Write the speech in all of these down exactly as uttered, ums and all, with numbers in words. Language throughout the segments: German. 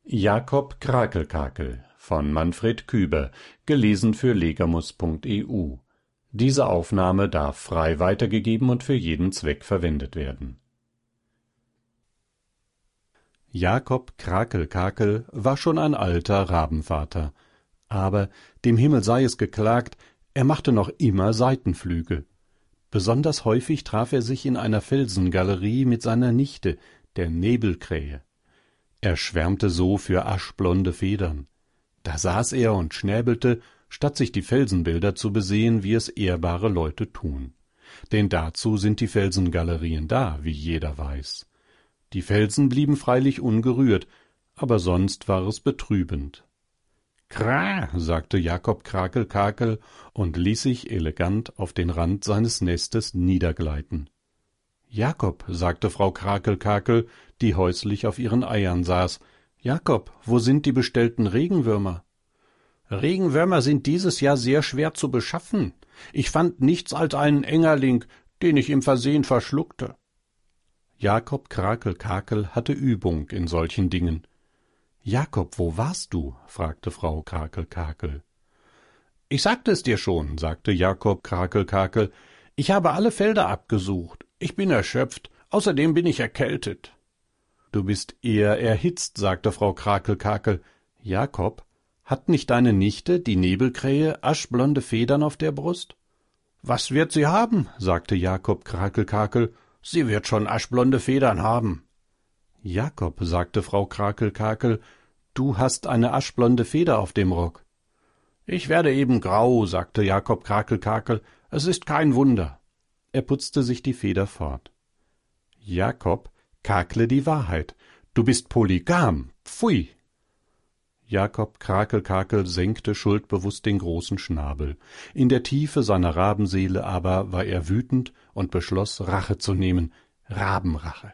Jakob Krakelkakel von Manfred Küber, gelesen für legamus punkt e u. Diese Aufnahme darf frei weitergegeben und für jeden Zweck verwendet werden. Jakob Krakelkakel war schon ein alter Rabenvater, aber, dem Himmel sei es geklagt, er machte noch immer Seitenflüge. Besonders häufig traf er sich in einer Felsengalerie mit seiner Nichte, der Nebelkrähe. Er schwärmte so für aschblonde Federn. Da saß er und schnäbelte, statt sich die Felsenbilder zu besehen, wie es ehrbare Leute tun. Denn dazu sind die Felsengalerien da, wie jeder weiß. Die Felsen blieben freilich ungerührt, aber sonst war es betrübend. »Kra«, sagte Jakob Krakelkakel und ließ sich elegant auf den Rand seines Nestes niedergleiten. »Jakob«, sagte Frau Krakelkakel, die häuslich auf ihren Eiern saß, »Jakob, wo sind die bestellten Regenwürmer?« »Regenwürmer sind dieses Jahr sehr schwer zu beschaffen. Ich fand nichts als einen Engerling, den ich im Versehen verschluckte.« Jakob Krakelkakel hatte Übung in solchen Dingen. »Jakob, wo warst du?« fragte Frau Krakelkakel. »Ich sagte es dir schon«, sagte Jakob Krakelkakel, »ich habe alle Felder abgesucht. Ich bin erschöpft, außerdem bin ich erkältet.« »Du bist eher erhitzt«, sagte Frau Krakelkakel. »Jakob, hat nicht deine Nichte, die Nebelkrähe, aschblonde Federn auf der Brust?« »Was wird sie haben?« sagte Jakob Krakelkakel. »Sie wird schon aschblonde Federn haben.« »Jakob«, sagte Frau Krakelkakel, »du hast eine aschblonde Feder auf dem Rock.« »Ich werde eben grau«, sagte Jakob Krakelkakel, »es ist kein Wunder.« Er putzte sich die Feder fort. »Jakob, kakle die Wahrheit. Du bist polygam. Pfui!« Jakob Krakelkakel senkte schuldbewußt den großen Schnabel. In der Tiefe seiner Rabenseele aber war er wütend und beschloss, Rache zu nehmen. Rabenrache.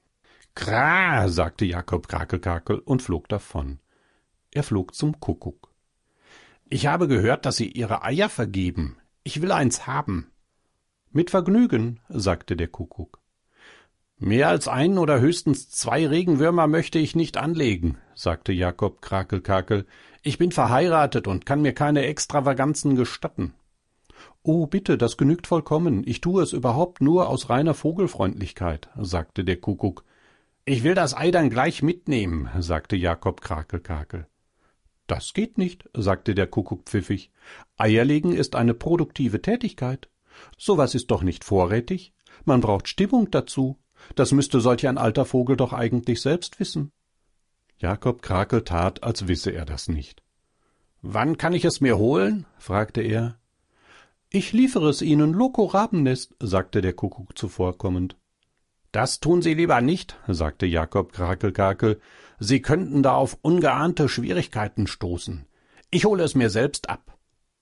»Kra«, sagte Jakob Krakelkakel und flog davon. Er flog zum Kuckuck. »Ich habe gehört, dass Sie Ihre Eier vergeben. Ich will eins haben.« »Mit Vergnügen«, sagte der Kuckuck. »Mehr als einen oder höchstens zwei Regenwürmer möchte ich nicht anlegen«, sagte Jakob Krakelkakel. »Ich bin verheiratet und kann mir keine Extravaganzen gestatten.« »Oh, bitte, das genügt vollkommen. Ich tue es überhaupt nur aus reiner Vogelfreundlichkeit«, sagte der Kuckuck. »Ich will das Ei dann gleich mitnehmen«, sagte Jakob Krakelkakel. »Das geht nicht«, sagte der Kuckuck pfiffig. »Eierlegen ist eine produktive Tätigkeit. So was ist doch nicht vorrätig. Man braucht Stimmung dazu. Das müsste solch ein alter Vogel doch eigentlich selbst wissen.« Jakob Krakel tat, als wisse er das nicht. »Wann kann ich es mir holen?« fragte er. »Ich liefere es Ihnen, loco Rabennest«, sagte der Kuckuck zuvorkommend. »Das tun Sie lieber nicht«, sagte Jakob Krakelkakel. »Sie könnten da auf ungeahnte Schwierigkeiten stoßen. Ich hole es mir selbst ab.«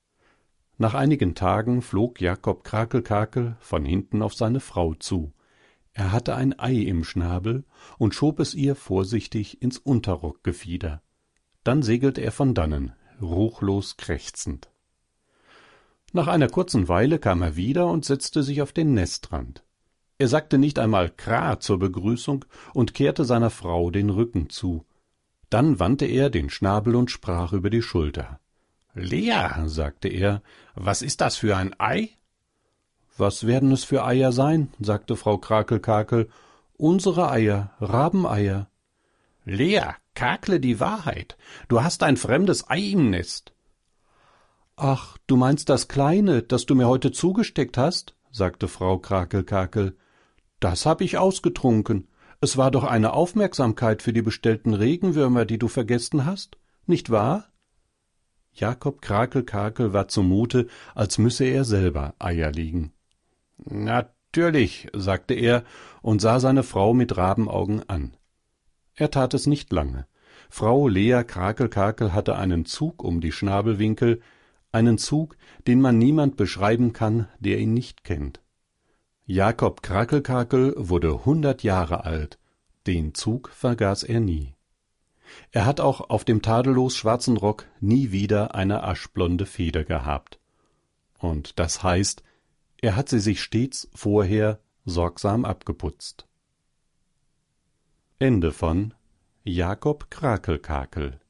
Nach einigen Tagen flog Jakob Krakelkakel von hinten auf seine Frau zu. Er hatte ein Ei im Schnabel und schob es ihr vorsichtig ins Unterrockgefieder. Dann segelte er von dannen, ruchlos krächzend. Nach einer kurzen Weile kam er wieder und setzte sich auf den Nestrand. Er sagte nicht einmal Kra zur Begrüßung und kehrte seiner Frau den Rücken zu. Dann wandte er den Schnabel und sprach über die Schulter. »Lea«, sagte er, »was ist das für ein Ei?« »Was werden es für Eier sein?« sagte Frau Krakelkakel. »Unsere Eier, Rabeneier.« »Lea, kakle die Wahrheit. Du hast ein fremdes Ei im Nest.« »Ach, du meinst das kleine, das du mir heute zugesteckt hast?« sagte Frau Krakelkakel. »Das hab ich ausgetrunken. Es war doch eine Aufmerksamkeit für die bestellten Regenwürmer, die du vergessen hast, nicht wahr?« Jakob Krakelkakel war zumute, als müsse er selber Eier legen. »Natürlich«, sagte er und sah seine Frau mit Rabenaugen an. Er tat es nicht lange. Frau Lea Krakelkakel hatte einen Zug um die Schnabelwinkel, einen Zug, den man niemand beschreiben kann, der ihn nicht kennt. Jakob Krakelkakel wurde hundert Jahre alt, den Zug vergaß er nie. Er hat auch auf dem tadellos schwarzen Rock nie wieder eine aschblonde Feder gehabt. Und das heißt, er hat sie sich stets vorher sorgsam abgeputzt. Ende von Jakob Krakelkakel.